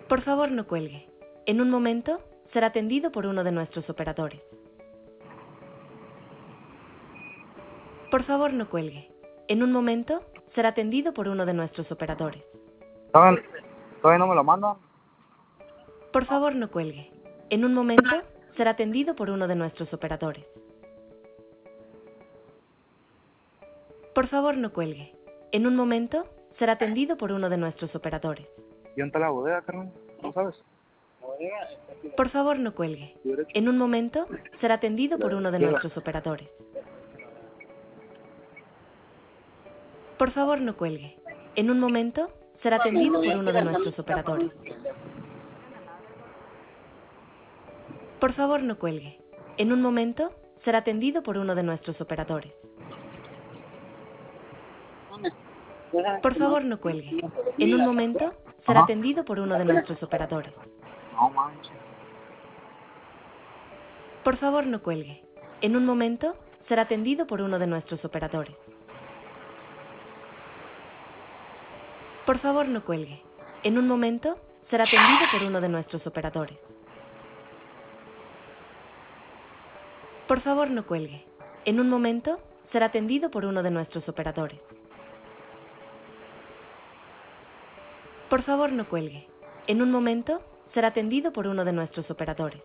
Por favor, no cuelgue. En un momento, será atendido por uno de nuestros operadores. Por favor, no cuelgue. En un momento, será atendido por uno de nuestros operadores. Todavía no me lo mandan. Por favor, no cuelgue. En un momento, será atendido por uno de nuestros operadores. Por favor, no cuelgue. En un momento, será atendido por uno de nuestros operadores. ¿Y dónde está la bodega, carnal? ¿No sabes? Por favor, no cuelgue. En un momento, será atendido por uno de nuestros operadores. Por favor, no cuelgue. En un momento, será atendido por uno de nuestros operadores. Por favor, no cuelgue. En un momento, será atendido por uno de nuestros operadores. Por favor, no cuelgue. En un momento, será atendido por uno de nuestros operadores. No manches. Por favor, no cuelgue. En un momento, será atendido por uno de nuestros operadores. Por favor, no cuelgue. En un momento, será atendido por uno de nuestros operadores. Por favor, no cuelgue. En un momento, será atendido por uno de nuestros operadores. Por favor, no cuelgue. En un momento, será atendido por uno de nuestros operadores.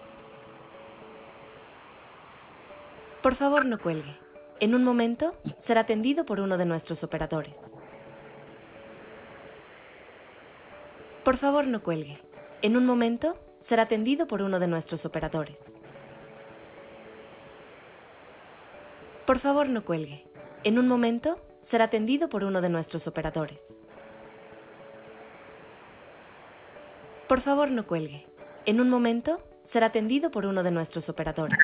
Por favor, no cuelgue. En un momento, será atendido por uno de nuestros operadores. Por favor, no cuelgue. En un momento, será atendido por uno de nuestros operadores. Por favor, no cuelgue. En un momento, será atendido por uno de nuestros operadores. Por favor, no cuelgue. En un momento, será atendido por uno de nuestros operadores.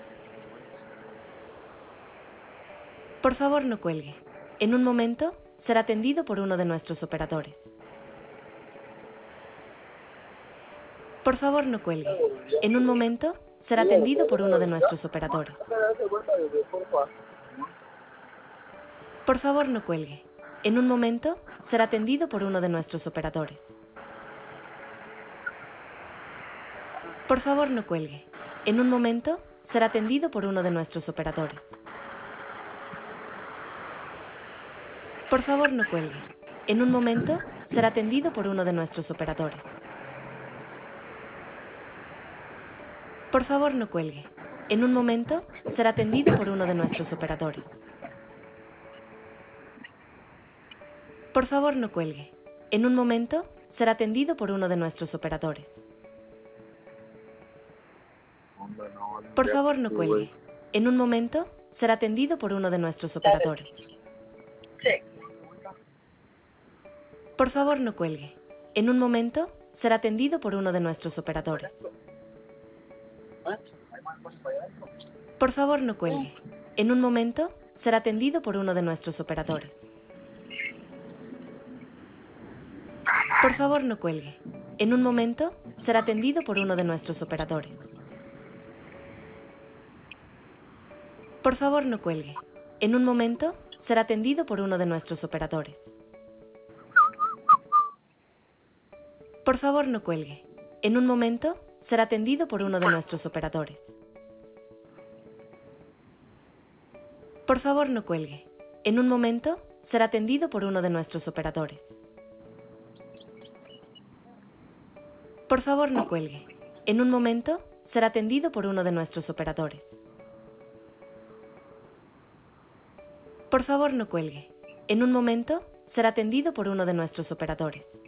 Por favor, no cuelgue. En un momento, será atendido por uno de nuestros operadores. Por favor, no cuelgue. En un momento, será atendido por uno de nuestros operadores. Por favor, no cuelgue. En un momento, será atendido por uno de nuestros operadores. Por favor, no cuelgue. En un momento, será atendido por uno de nuestros operadores. Por favor, no cuelgue. En un momento, será atendido por uno de nuestros operadores. Por favor, no cuelgue. En un momento, será atendido por uno de nuestros operadores. Por favor, no cuelgue. En un momento, será atendido por uno de nuestros operadores. Por favor, no cuelgue. En un momento, será atendido por uno de nuestros operadores. Por favor, no cuelgue. En un momento, será atendido por uno de nuestros operadores. Por favor, no cuelgue. En un momento, será atendido por uno de nuestros operadores. Por favor, no cuelgue. En un momento, será atendido por uno de nuestros operadores. Por favor, no cuelgue. En un momento, será atendido por uno de nuestros operadores. Por favor, no cuelgue. En un momento, será atendido por uno de nuestros operadores. Por favor, no cuelgue. En un momento, será atendido por uno de nuestros operadores. Por favor, no cuelgue. En un momento, será atendido por uno de nuestros operadores. Por favor, no cuelgue. En un momento, será atendido por uno de nuestros operadores.